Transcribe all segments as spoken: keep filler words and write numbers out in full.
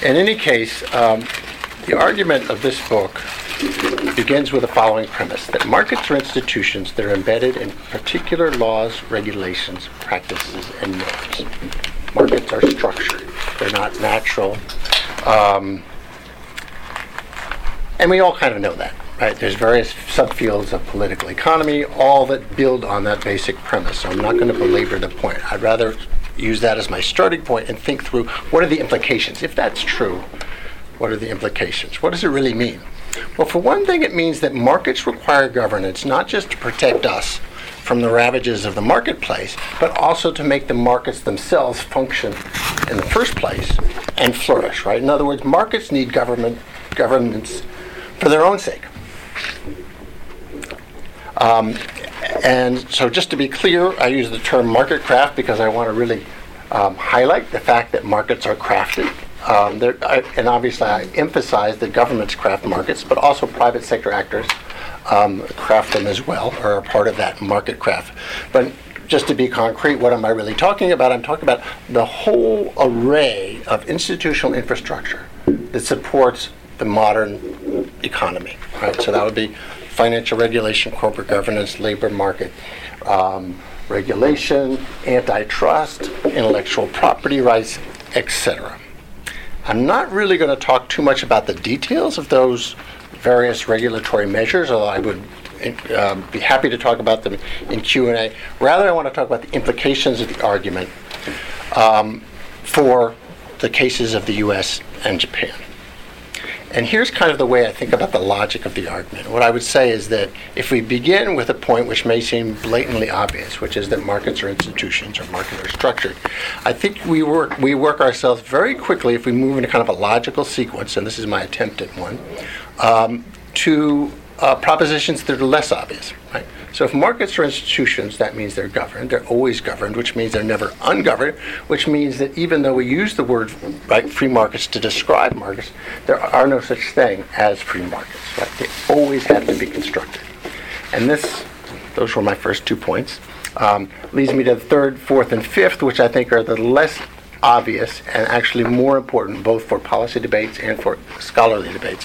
In any case, um, the argument of this book begins with the following premise, that markets are institutions that are embedded in particular laws, regulations, practices, and norms. Markets are structured. They're not natural. Um, and we all kind of know that, right? There's various subfields of political economy, all that build on that basic premise. So I'm not going to belabor the point. I'd rather use that as my starting point and think through what are the implications. If that's true, what are the implications? What does it really mean? Well, for one thing, it means that markets require governance not just to protect us from the ravages of the marketplace, but also to make the markets themselves function in the first place and flourish, right? In other words, markets need government governance for their own sake. Um, and so just to be clear, I use the term market craft because I want to really um, highlight the fact that markets are crafted. Um, there, I, and obviously I emphasize that governments craft markets, but also private sector actors um, craft them as well, or are part of that market craft. But just to be concrete, what am I really talking about? I'm talking about the whole array of institutional infrastructure that supports the modern economy, right? So that would be financial regulation, corporate governance, labor market um, regulation, antitrust, intellectual property rights, et cetera. I'm not really going to talk too much about the details of those various regulatory measures, although I would uh, be happy to talk about them in Q and A. Rather, I want to talk about the implications of the argument um, for the cases of the U S and Japan. And here's kind of the way I think about the logic of the argument. What I would say is that if we begin with a point which may seem blatantly obvious, which is that markets are institutions or markets are structured, I think we work we work ourselves very quickly, if we move into kind of a logical sequence, and this is my attempt at one, um, to uh, propositions that are less obvious, right? So if markets are institutions, that means they're governed. They're always governed, which means they're never ungoverned, which means that even though we use the word right, free markets to describe markets, there are no such thing as free markets, right? They always have to be constructed. And this, those were my first two points, um, leads me to the third, fourth, and fifth, which I think are the less obvious and actually more important both for policy debates and for scholarly debates.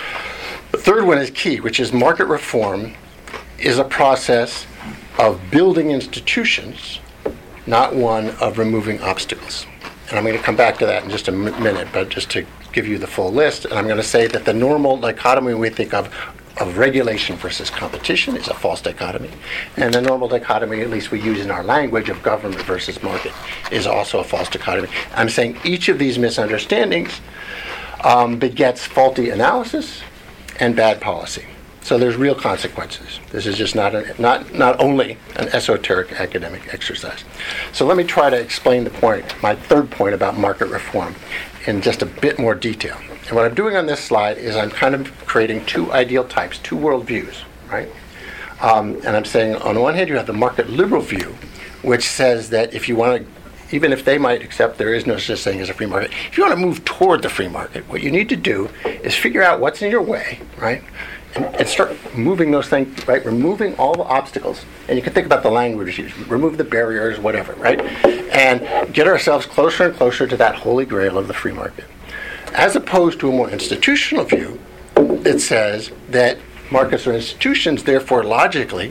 The third one is key, which is market reform is a process of building institutions, not one of removing obstacles. And I'm going to come back to that in just a m- minute, but just to give you the full list, and I'm going to say that the normal dichotomy we think of of regulation versus competition is a false dichotomy, and the normal dichotomy, at least we use in our language, of government versus market is also a false dichotomy. I'm saying each of these misunderstandings um, begets faulty analysis and bad policy. So there's real consequences. This is just not a, not not only an esoteric academic exercise. So let me try to explain the point, my third point about market reform, in just a bit more detail. And what I'm doing on this slide is I'm kind of creating two ideal types, two worldviews, right? Um, and I'm saying on one hand you have the market liberal view, which says that if you want to, even if they might accept there is no such thing as a free market, if you want to move toward the free market, what you need to do is figure out what's in your way, right? And, and start moving those things, right? Removing all the obstacles. And you can think about the language used, remove the barriers, whatever, right? And get ourselves closer and closer to that holy grail of the free market. As opposed to a more institutional view that says that markets are institutions, therefore logically,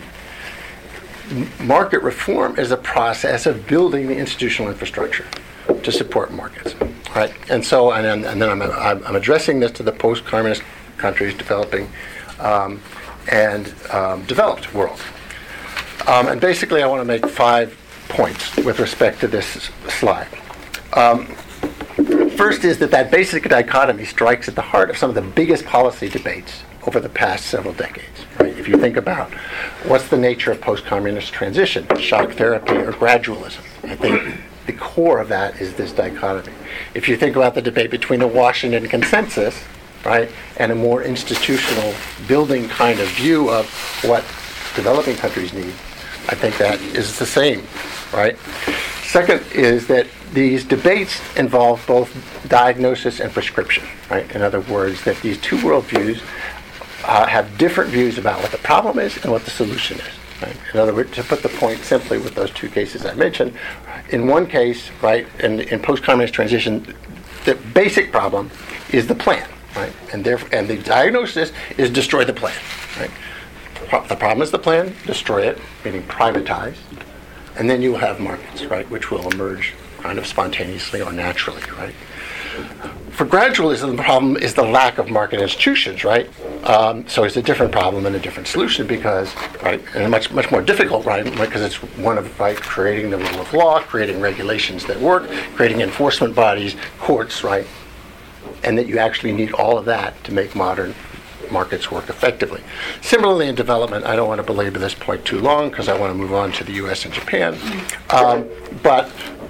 market reform is a process of building the institutional infrastructure to support markets, right? And so, and then, and then I'm, I'm addressing this to the post-communist countries, developing um, and um, developed world. Um, and basically, I want to make five points with respect to this slide. Um, first is that that basic dichotomy strikes at the heart of some of the biggest policy debates over the past several decades. Right? If you think about what's the nature of post-communist transition, shock therapy or gradualism, I think the core of that is this dichotomy. If you think about the debate between the Washington Consensus, right, and a more institutional building kind of view of what developing countries need, I think that is the same, right? Second is that these debates involve both diagnosis and prescription, right? In other words, that these two worldviews uh, have different views about what the problem is and what the solution is. Right? In other words, to put the point simply with those two cases I mentioned, in one case, right, in, in post-communist transition, the basic problem is the plan, right? And therefore, and the diagnosis is destroy the plan, right? The problem is the plan, destroy it, meaning privatize, and then you will have markets, right, which will emerge kind of spontaneously or naturally, right? For gradualism, the problem is the lack of market institutions, right? Um, so it's a different problem and a different solution because, right, and much much more difficult, right, because it's one of, right, creating the rule of law, creating regulations that work, creating enforcement bodies, courts, right, and that you actually need all of that to make modern markets work effectively. Similarly, in development, I don't want to belabor this point too long because I want to move on to the U S and Japan. Um, but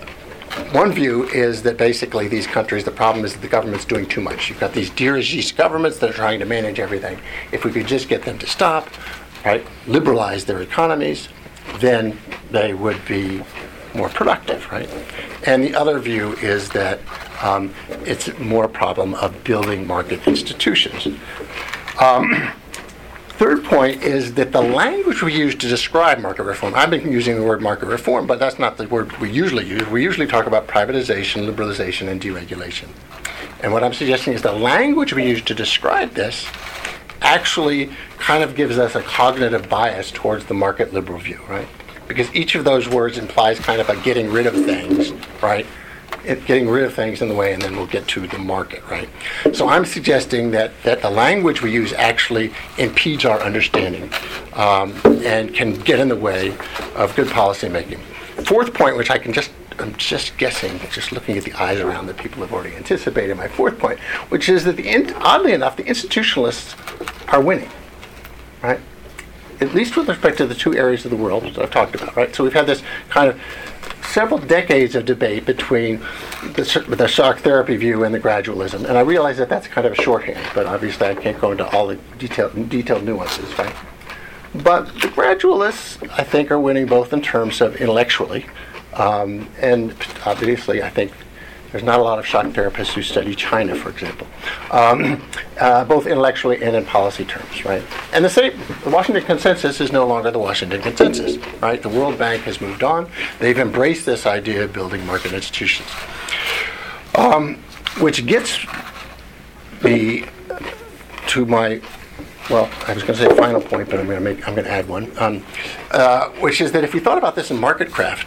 one view is that basically these countries, the problem is that the government's doing too much. You've got these dirigist governments that are trying to manage everything. If we could just get them to stop, right, liberalize their economies, then they would be more productive, right? And the other view is that um, it's more a problem of building market institutions. Um, third point is that the language we use to describe market reform, I've been using the word market reform, but that's not the word we usually use. We usually talk about privatization, liberalization, and deregulation. And what I'm suggesting is the language we use to describe this actually kind of gives us a cognitive bias towards the market liberal view, right? Because each of those words implies kind of a getting rid of things, right? It, getting rid of things in the way, and then we'll get to the market, right? So I'm suggesting that, that the language we use actually impedes our understanding um, and can get in the way of good policy making. Fourth point, which I can just, I'm just guessing, just looking at the eyes around that people have already anticipated my fourth point, which is that the in, oddly enough, the institutionalists are winning, right? At least with respect to the two areas of the world that I've talked about, right? So we've had this kind of several decades of debate between the, the shock therapy view and the gradualism, and I realize that that's kind of a shorthand, but obviously I can't go into all the detailed, detailed nuances, right? But the gradualists, I think, are winning both in terms of intellectually, um, and obviously I think there's not a lot of shock therapists who study China, for example, um, uh, both intellectually and in policy terms, right? And the same, the Washington Consensus is no longer the Washington Consensus, right? The World Bank has moved on. They've embraced this idea of building market institutions, um, which gets me to my, well, I was going to say final point, but I'm going to make, I'm going to add one, um, uh, which is that if we thought about this in market craft,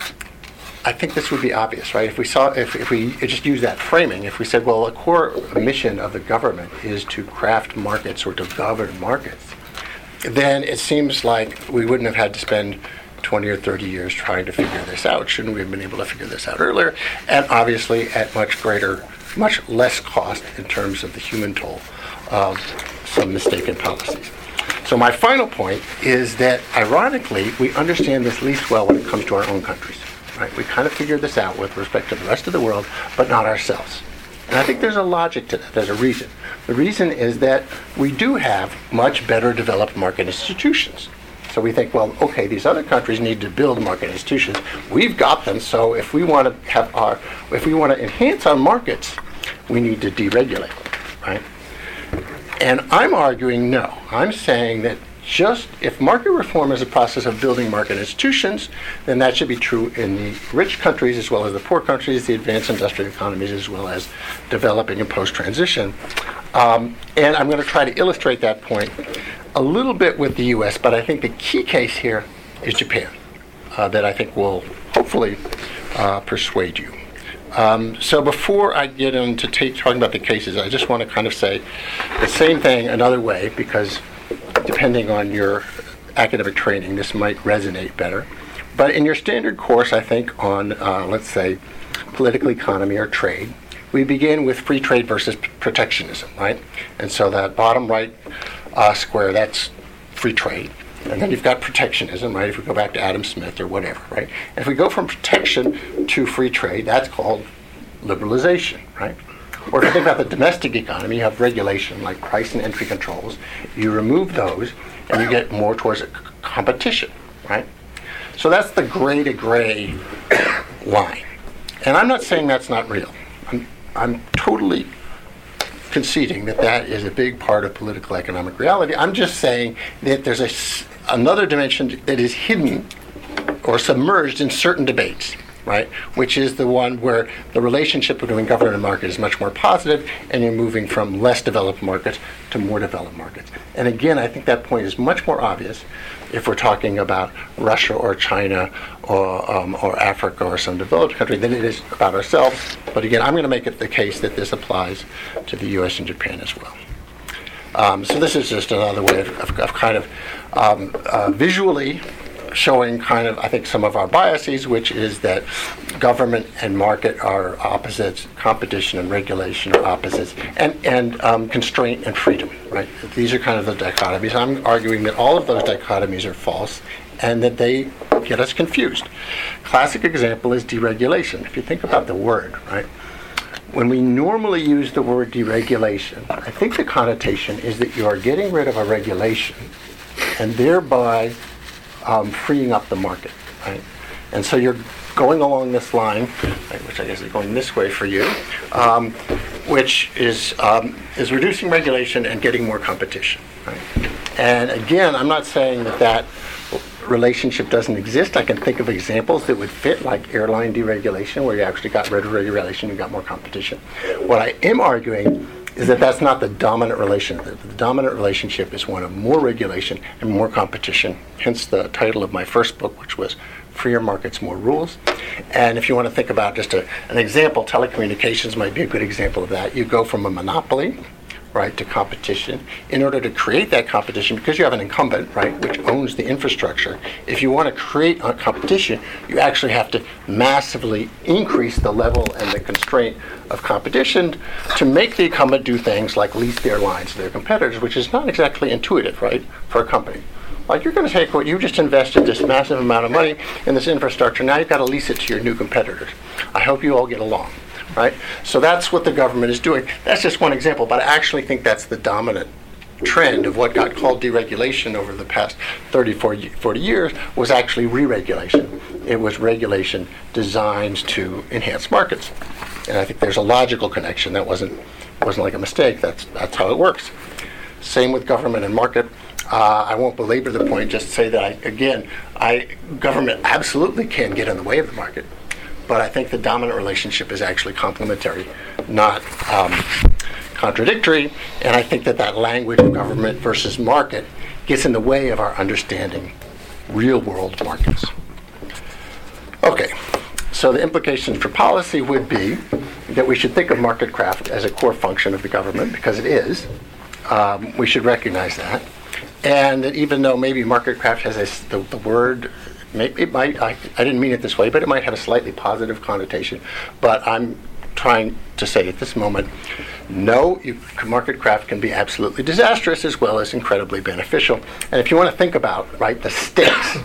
I think this would be obvious, right? If we saw, if, if we just use that framing, if we said, well, a core mission of the government is to craft markets or to govern markets, then it seems like we wouldn't have had to spend twenty or thirty years trying to figure this out. Shouldn't we have been able to figure this out earlier? And obviously at much greater, much less cost in terms of the human toll of some mistaken policies. So my final point is that, ironically, we understand this least well when it comes to our own countries. Right, we kind of figured this out with respect to the rest of the world, but not ourselves. And I think there's a logic to that. There's a reason. The reason is that we do have much better developed market institutions. So we think, well, okay, these other countries need to build market institutions. We've got them, so if we want to have our, if we want to enhance our markets, we need to deregulate, right? And I'm arguing no. I'm saying that just if market reform is a process of building market institutions, then that should be true in the rich countries as well as the poor countries, the advanced industrial economies as well as developing and post-transition. Um, and I'm going to try to illustrate that point a little bit with the U S, but I think the key case here is Japan, uh, that I think will hopefully uh, persuade you. Um, so before I get into t- talking about the cases, I just want to kind of say the same thing another way, because depending on your academic training, this might resonate better. But in your standard course, I think on, uh, let's say, political economy or trade, we begin with free trade versus p- protectionism, right? And so that bottom right uh, square, that's free trade. And then you've got protectionism, right, if we go back to Adam Smith or whatever, right? And if we go from protection to free trade, that's called liberalization, right? Or if you think about the domestic economy, you have regulation like price and entry controls. You remove those, and you get more towards a c- competition, right? So that's the gray to gray line. And I'm not saying that's not real. I'm, I'm totally conceding that that is a big part of political economic reality. I'm just saying that there's a, another dimension that is hidden or submerged in certain debates. right? Which is the one where the relationship between government and market is much more positive, and you're moving from less developed markets to more developed markets. And again, I think that point is much more obvious if we're talking about Russia or China or um, or Africa or some developed country than it is about ourselves. But again, I'm going to make it the case that this applies to the U S and Japan as well. Um, so this is just another way of, of, of kind of um, uh, visually showing kind of, I think, some of our biases, which is that government and market are opposites, competition and regulation are opposites, and, and um, constraint and freedom, right? These are kind of the dichotomies. I'm arguing that all of those dichotomies are false and that they get us confused. Classic example is deregulation. If you think about the word, right? When we normally use the word deregulation, I think the connotation is that you are getting rid of a regulation and thereby um, freeing up the market, right? And so you're going along this line, right, which I guess is going this way for you, um, which is um, is reducing regulation and getting more competition, right? And again, I'm not saying that that relationship doesn't exist. I can think of examples that would fit, like airline deregulation, where you actually got rid of regulation, you got more competition. What I am arguing is that that's not the dominant relationship. The dominant relationship is one of more regulation and more competition, hence the title of my first book, which was Freer Markets, More Rules. And if you want to think about just a, an example, telecommunications might be a good example of that. You go from a monopoly, right, to competition. In order to create that competition, because you have an incumbent, right, which owns the infrastructure, if you want to create a competition, you actually have to massively increase the level and the constraint of competition to make the incumbent do things like lease their lines to their competitors, which is not exactly intuitive, right, for a company. Like, you're going to take what you just invested, this massive amount of money in this infrastructure, now you've got to lease it to your new competitors. I hope you all get along. Right? So that's what the government is doing. That's just one example, but I actually think that's the dominant trend of what got called deregulation over the past thirty, forty years was actually re-regulation. It was regulation designed to enhance markets. And I think there's a logical connection. That wasn't wasn't like a mistake. That's that's how it works. Same with government and market. Uh, I won't belabor the point, just say that, I, again, I government absolutely can get in the way of the market. But I think the dominant relationship is actually complementary, not um, contradictory. And I think that that language of government versus market gets in the way of our understanding real-world markets. Okay, so the implications for policy would be that we should think of market craft as a core function of the government, because it is. Um, we should recognize that. And that even though maybe market craft has a, the, the word... It might, I, I didn't mean it this way, but it might have a slightly positive connotation. But I'm trying to say at this moment, no, you, market craft can be absolutely disastrous as well as incredibly beneficial. And if you want to think about, right, the stakes,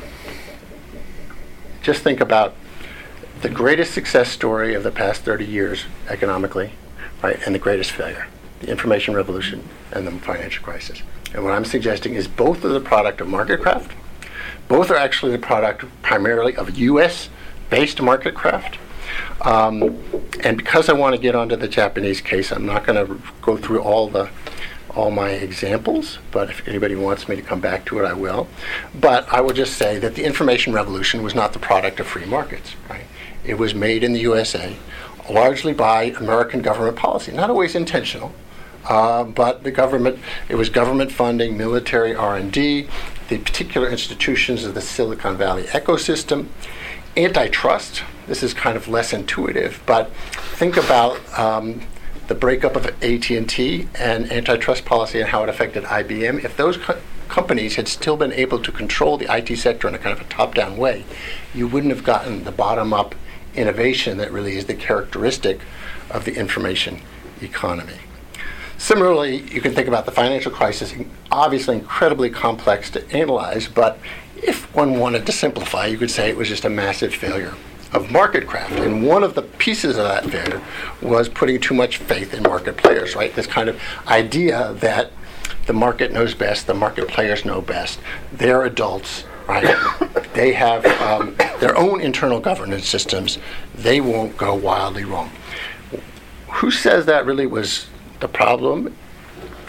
just think about the greatest success story of the past thirty years economically, right, and the greatest failure, the information revolution and the financial crisis. And what I'm suggesting is both are the product of market craft. Both are actually the product primarily of U S-based market craft. Um, and because I want to get onto the Japanese case, I'm not going to go through all the all my examples, but if anybody wants me to come back to it, I will. But I will just say that the information revolution was not the product of free markets, right? It was made in the U S A largely by American government policy, not always intentional. Uh, but the government, it was government funding, military R and D, the particular institutions of the Silicon Valley ecosystem, antitrust. This is kind of less intuitive, but think about um, the breakup of A T and T and antitrust policy and how it affected I B M. If those co- companies had still been able to control the I T sector in a kind of a top-down way, you wouldn't have gotten the bottom-up innovation that really is the characteristic of the information economy. Similarly, you can think about the financial crisis, obviously incredibly complex to analyze, but if one wanted to simplify, you could say it was just a massive failure of market craft. And one of the pieces of that failure was putting too much faith in market players, right? This kind of idea that the market knows best, the market players know best, they're adults, right? They have um, their own internal governance systems, they won't go wildly wrong. Who says that really was the problem?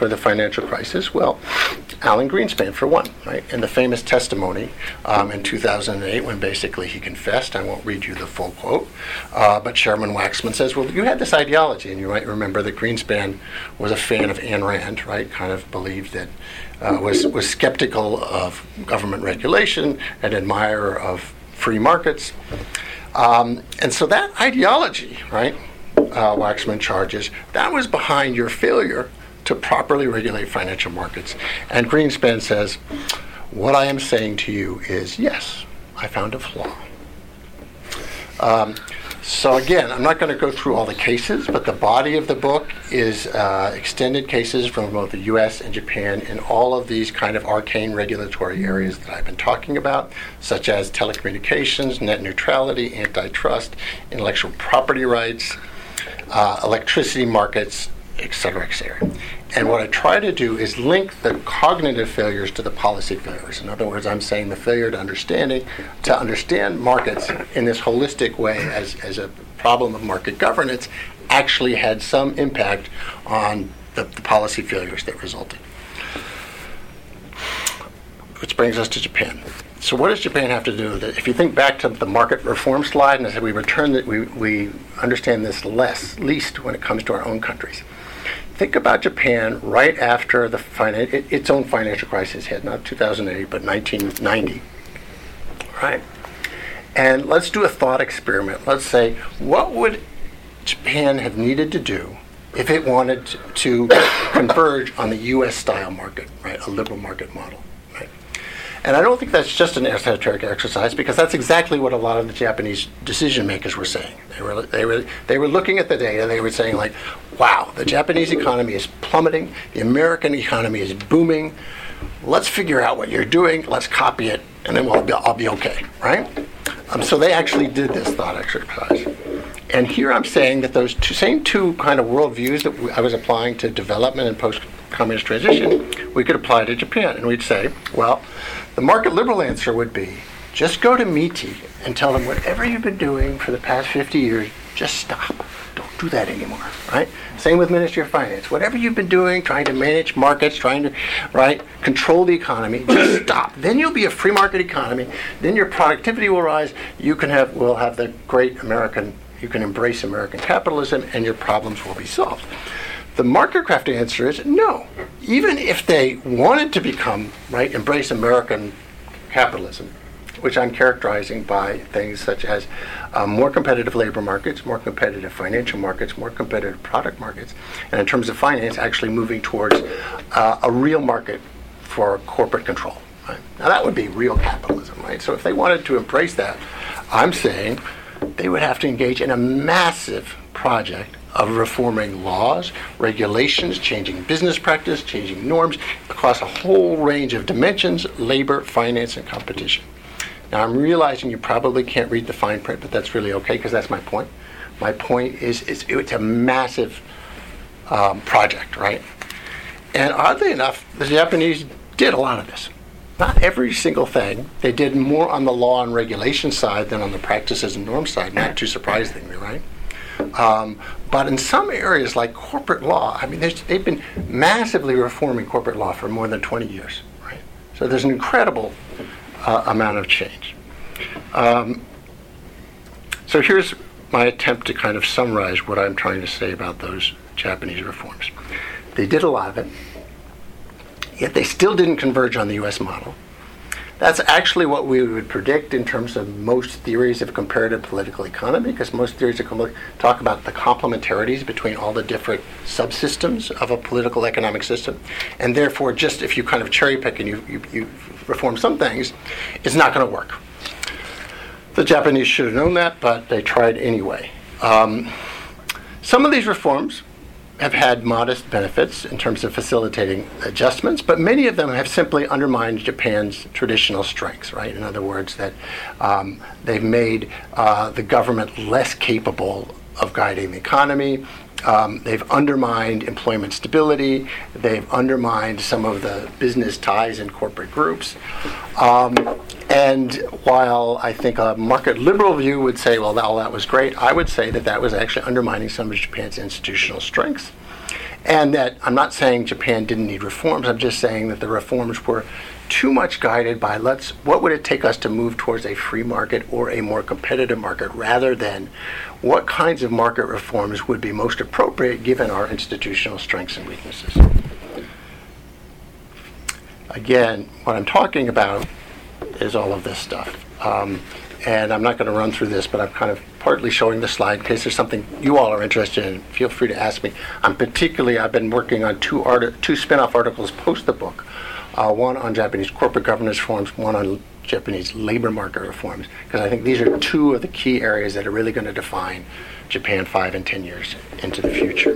for the financial crisis? Well, Alan Greenspan, for one, right? In the famous testimony um, in two thousand eight, when basically he confessed, I won't read you the full quote, uh, but Chairman Waxman says, well, you had this ideology, and you might remember that Greenspan was a fan of Ayn Rand, right? Kind of believed that, uh, was, was skeptical of government regulation, an admirer of free markets. Um, and so that ideology, right, uh, Waxman charges, that was behind your failure to properly regulate financial markets. And Greenspan says, what I am saying to you is, yes, I found a flaw. Um, so again, I'm not going to go through all the cases, but the body of the book is uh, extended cases from both the U S and Japan in all of these kind of arcane regulatory areas that I've been talking about, such as telecommunications, net neutrality, antitrust, intellectual property rights, uh, electricity markets, et cetera, et cetera. And what I try to do is link the cognitive failures to the policy failures. In other words, I'm saying the failure to understanding, to understand markets in this holistic way as, as a problem of market governance actually had some impact on the, the policy failures that resulted. Which brings us to Japan. So what does Japan have to do with it? If you think back to the market reform slide, and I said we return that we, we understand this less, least when it comes to our own countries. Think about Japan right after the finan- it, its own financial crisis hit, not two thousand eight, but nineteen ninety. Right? And let's do a thought experiment. Let's say, what would Japan have needed to do if it wanted to, to converge on the U S-style market, right? A liberal market model. And I don't think that's just an esoteric exercise, because that's exactly what a lot of the Japanese decision makers were saying. They were they were they were looking at the data. They were saying, like, wow, the Japanese economy is plummeting. The American economy is booming. Let's figure out what you're doing. Let's copy it, and then we'll be, I'll be okay, right? Um, so they actually did this thought exercise. And here I'm saying that those two, same two kind of worldviews that I was applying to development and post-communist transition, we could apply to Japan. And we'd say, well, the market liberal answer would be, just go to MITI and tell them whatever you've been doing for the past fifty years, just stop. Don't do that anymore, right? Same with Ministry of Finance. Whatever you've been doing, trying to manage markets, trying to, right, control the economy, just stop. Then you'll be a free market economy. Then your productivity will rise. You can have, will have the great American, you can embrace American capitalism, and your problems will be solved. The market craft answer is no. Even if they wanted to become, right, embrace American capitalism, which I'm characterizing by things such as um, more competitive labor markets, more competitive financial markets, more competitive product markets, and in terms of finance, actually moving towards uh, a real market for corporate control. Right? Now that would be real capitalism, right? So if they wanted to embrace that, I'm saying they would have to engage in a massive project of reforming laws, regulations, changing business practice, changing norms across a whole range of dimensions: labor, finance, and competition. Now, I'm realizing you probably can't read the fine print, but that's really okay, because that's my point. My point is, is it's a massive um, project, right? And oddly enough, the Japanese did a lot of this. Not every single thing. They did more on the law and regulation side than on the practices and norm side, not too surprisingly, right? Um, but in some areas like corporate law, I mean, they've been massively reforming corporate law for more than twenty years, right? So there's an incredible uh, amount of change. Um, so here's my attempt to kind of summarize what I'm trying to say about those Japanese reforms. They did a lot of it, yet they still didn't converge on the U S model. That's actually what we would predict in terms of most theories of comparative political economy, because most theories of com- talk about the complementarities between all the different subsystems of a political economic system. And therefore, just if you kind of cherry pick and you, you, you reform some things, it's not going to work. The Japanese should have known that, but they tried anyway. Um, some of these reforms have had modest benefits in terms of facilitating adjustments, but many of them have simply undermined Japan's traditional strengths, right? In other words, that um, they've made uh, the government less capable of guiding the economy. Um, they've undermined employment stability. They've undermined some of the business ties in corporate groups. Um, and while I think a market liberal view would say, well, all that was great, I would say that that was actually undermining some of Japan's institutional strengths. And that I'm not saying Japan didn't need reforms, I'm just saying that the reforms were too much guided by let's what would it take us to move towards a free market or a more competitive market, rather than what kinds of market reforms would be most appropriate given our institutional strengths and weaknesses. Again, what I'm talking about is all of this stuff. Um, and I'm not going to run through this, but I'm kind of partly showing the slide in case there's something you all are interested in. Feel free to ask me. I'm particularly, I've been working on two, art- two spin-off articles post the book. Uh, one on Japanese corporate governance reforms, one on Japanese labor market reforms, because I think these are two of the key areas that are really going to define Japan five and ten years into the future.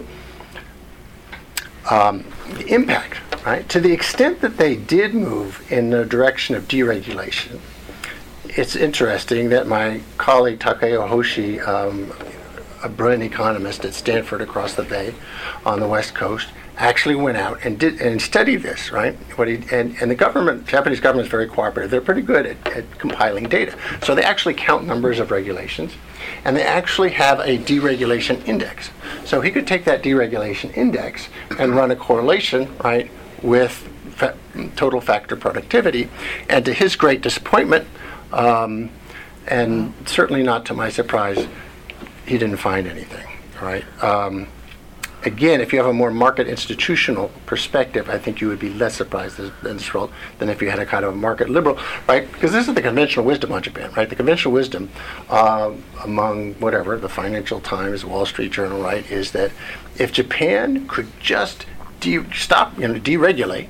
Um, the impact, right? To the extent that they did move in the direction of deregulation, it's interesting that my colleague Takeo Hoshi, um, a brilliant economist at Stanford across the bay on the West Coast, actually went out and did and studied this, right? What he and, and the government, Japanese government is very cooperative. They're pretty good at, at compiling data. So they actually count numbers of regulations, and they actually have a deregulation index. So he could take that deregulation index and run a correlation, right, with fa- total factor productivity. And to his great disappointment, um, and certainly not to my surprise, he didn't find anything, right? Um, Again, if you have a more market institutional perspective, I think you would be less surprised in this world than if you had a kind of a market liberal, right? Because this is the conventional wisdom on Japan, right? The conventional wisdom uh, among whatever, the Financial Times, Wall Street Journal, right, is that if Japan could just de- stop, you know, deregulate,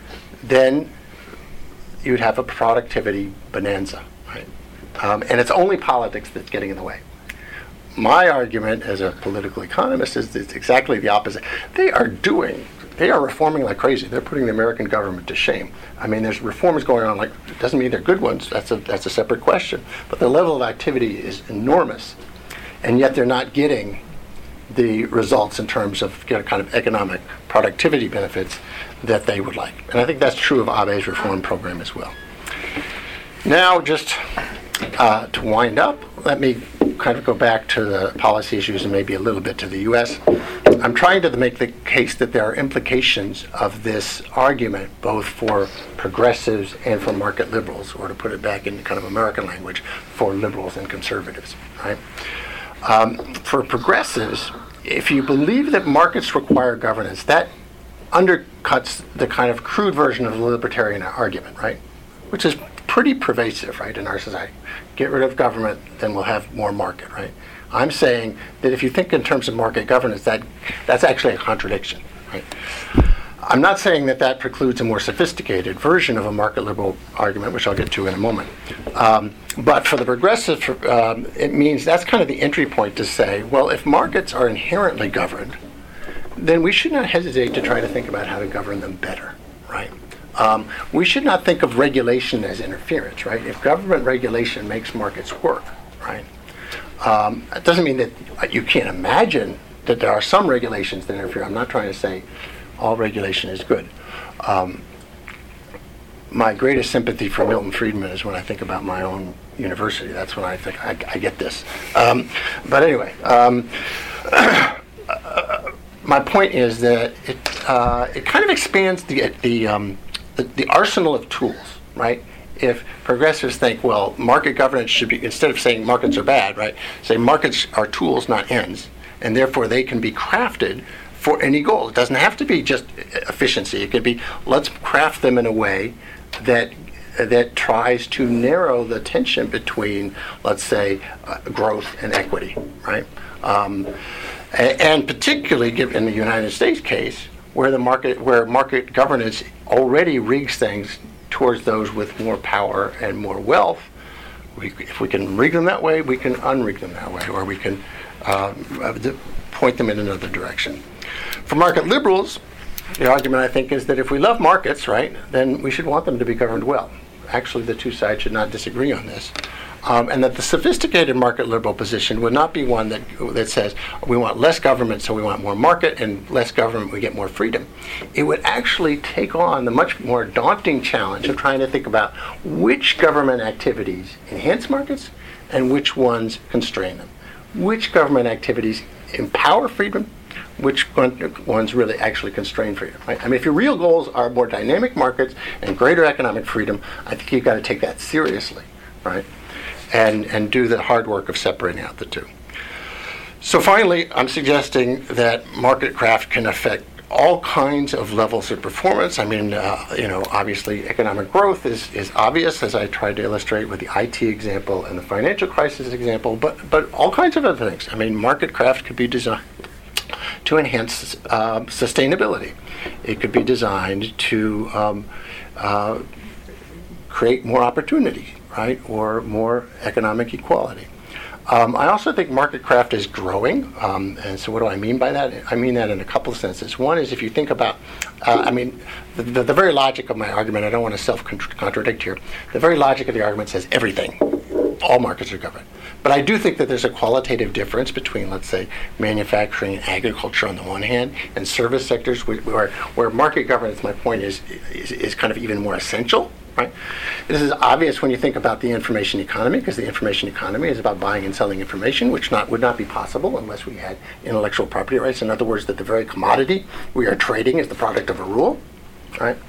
then you'd have a productivity bonanza, right? Um, and it's only politics that's getting in the way. My argument as a political economist is it's exactly the opposite. They are doing, they are reforming like crazy. They're putting the American government to shame. I mean, there's reforms going on, like, it doesn't mean they're good ones. That's a that's a separate question. But the level of activity is enormous, and yet they're not getting the results in terms of, you know, kind of economic productivity benefits that they would like. And I think that's true of Abe's reform program as well. Now, just uh, to wind up, let me kind of go back to the policy issues and maybe a little bit to the U S. I'm trying to make the case that there are implications of this argument both for progressives and for market liberals, or to put it back in kind of American language, for liberals and conservatives, right? Um, for progressives, if you believe that markets require governance, that undercuts the kind of crude version of the libertarian argument, right? Which is pretty pervasive, right, in our society. Get rid of government, then we'll have more market, right? I'm saying that if you think in terms of market governance, that that's actually a contradiction, right? I'm not saying that that precludes a more sophisticated version of a market liberal argument, which I'll get to in a moment. Um, but for the progressive, um, it means that's kind of the entry point to say, well, if markets are inherently governed, then we should not hesitate to try to think about how to govern them better, right? Um, we should not think of regulation as interference, right? If government regulation makes markets work, right? Um, it doesn't mean that you can't imagine that there are some regulations that interfere. I'm not trying to say all regulation is good. Um, my greatest sympathy for Milton Friedman is when I think about my own university. That's when I think I, I get this. Um, but anyway, um, my point is that it uh, it kind of expands the the um, The, the arsenal of tools, right? If progressives think, well, market governance should be, instead of saying markets are bad, right, say markets are tools, not ends, and therefore they can be crafted for any goal. It doesn't have to be just efficiency. It could be, let's craft them in a way that that tries to narrow the tension between, let's say, uh, growth and equity, right? Um, and, and particularly in the United States case, where the market, where market governance already rigs things towards those with more power and more wealth. We, if we can rig them that way, we can unrig them that way, or we can uh, point them in another direction. For market liberals, the argument, I think, is that if we love markets, right, then we should want them to be governed well. Actually, the two sides should not disagree on this. Um, and that the sophisticated market liberal position would not be one that that says we want less government, so we want more market, and less government, we get more freedom. It would actually take on the much more daunting challenge of trying to think about which government activities enhance markets and which ones constrain them. Which government activities empower freedom, which one, ones really actually constrain for you. Right? I mean, if your real goals are more dynamic markets and greater economic freedom, I think you've got to take that seriously, right? And and do the hard work of separating out the two. So finally, I'm suggesting that market craft can affect all kinds of levels of performance. I mean, uh, you know, obviously economic growth is, is obvious, as I tried to illustrate with the I T example and the financial crisis example, but, but all kinds of other things. I mean, market craft could be designed to enhance uh, sustainability. It could be designed to um, uh, create more opportunity, right, or more economic equality. Um, I also think market craft is growing, um, and so what do I mean by that? I mean that in a couple of senses. One is if you think about, uh, I mean, the, the, the very logic of my argument, I don't want to self-contradict here, the very logic of the argument says everything, all markets are governed. But I do think that there's a qualitative difference between, let's say, manufacturing and agriculture on the one hand, and service sectors where, where market governance, my point is, is, is kind of even more essential. Right? This is obvious when you think about the information economy, because the information economy is about buying and selling information, which not would not be possible unless we had intellectual property rights. In other words, that the very commodity we are trading is the product of a rule. Right?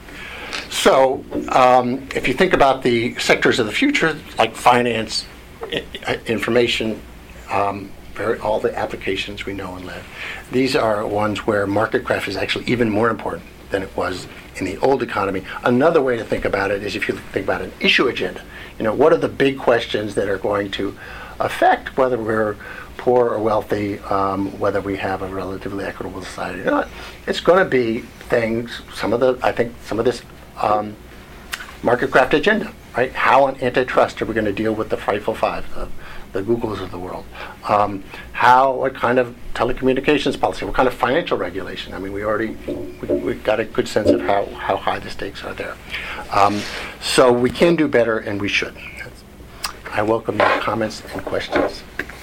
So um, if you think about the sectors of the future, like finance, I- information, um, very, all the applications we know and live, these are ones where market craft is actually even more important than it was in the old economy. Another way to think about it is if you think about an issue agenda. You know, what are the big questions that are going to affect whether we're poor or wealthy, um, whether we have a relatively equitable society or not? It's going to be things, some of the, I think, some of this um, market craft agenda, right? How on antitrust are we going to deal with the frightful five, the, the Googles of the world? Um, how, what kind of telecommunications policy, what kind of financial regulation? I mean, we already, we, we've got a good sense of how, how high the stakes are there. Um, so we can do better, and we should. That's, I welcome your comments and questions.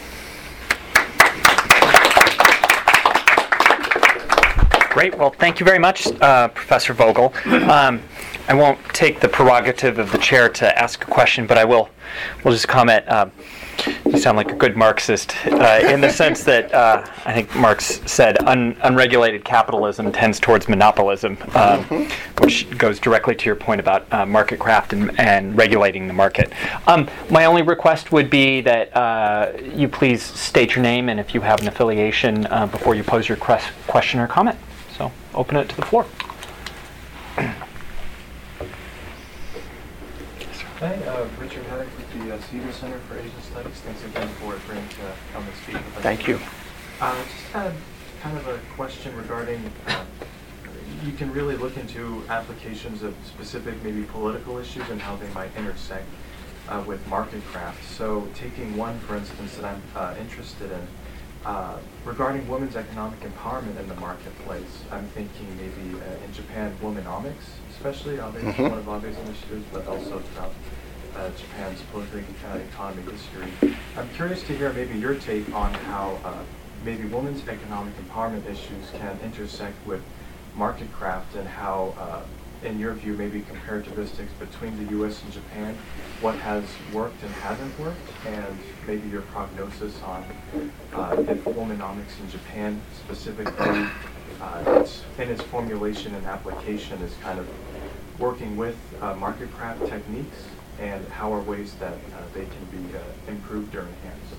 Great. Well, thank you very much, uh, Professor Vogel. Um, I won't take the prerogative of the chair to ask a question, but I will. We'll just comment. Um, you sound like a good Marxist uh, in the sense that uh, I think Marx said un- unregulated capitalism tends towards monopolism, um, mm-hmm. which goes directly to your point about uh, market craft and, and regulating the market. Um, my only request would be that uh, you please state your name and if you have an affiliation uh, before you pose your quest- question or comment. So open it to the floor. Hi, uh, Richard Haddock with the uh, Cedar Center for Asian Studies. Thanks again for agreeing to come and speak with us. Thank you. Uh, just had kind of a question regarding, uh, you can really look into applications of specific maybe political issues and how they might intersect uh, with market craft. So taking one, for instance, that I'm uh, interested in, uh, regarding women's economic empowerment in the marketplace, I'm thinking maybe uh, in Japan, Womenomics, especially, obviously mm-hmm. one of obvious initiatives, but also throughout uh, Japan's political uh, economy history. I'm curious to hear maybe your take on how uh, maybe women's economic empowerment issues can intersect with market craft and how, uh, in your view, maybe characteristics between the U S and Japan, what has worked and hasn't worked, and maybe your prognosis on uh, if Womenomics in Japan specifically, uh, it's, in its formulation and application is kind of working with uh, market craft techniques, and how are ways that uh, they can be uh, improved or enhanced?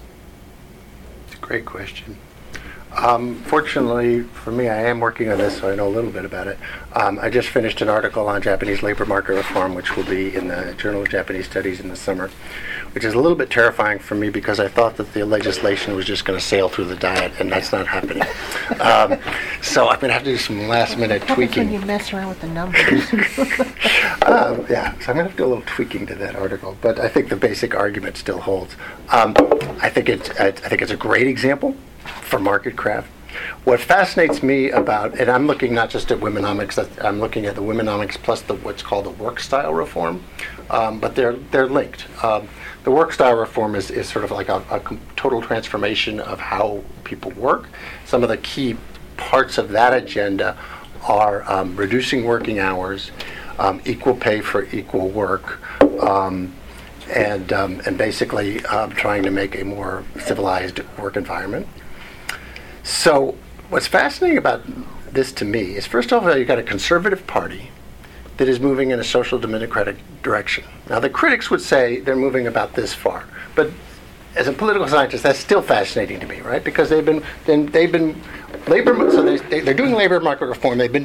Great question. Um, fortunately for me, I am working on this, so I know a little bit about it. Um, I just finished an article on Japanese labor market reform, which will be in the Journal of Japanese Studies in the summer, which is a little bit terrifying for me because I thought that the legislation was just going to sail through the diet, and that's not happening. Um, so I'm going to have to do some last-minute tweaking. When you mess around with the numbers. um, yeah, so I'm going to have to do a little tweaking to that article, but I think the basic argument still holds. Um, I think it's I think it's a great example for market craft. What fascinates me about, and I'm looking not just at Womenomics, I'm looking at the Womenomics plus the what's called the work style reform, um, but they're they're linked. Um, the work style reform is, is sort of like a, a total transformation of how people work. Some of the key parts of that agenda are um, reducing working hours, um, equal pay for equal work, um, and um, and basically um, trying to make a more civilized work environment. So what's fascinating about this to me is, first of all, you've got a conservative party that is moving in a social democratic direction. Now, the critics would say they're moving about this far, but as a political scientist, that's still fascinating to me, right? Because they've been, then they've been labor, so they, they're doing labor market reform. They've been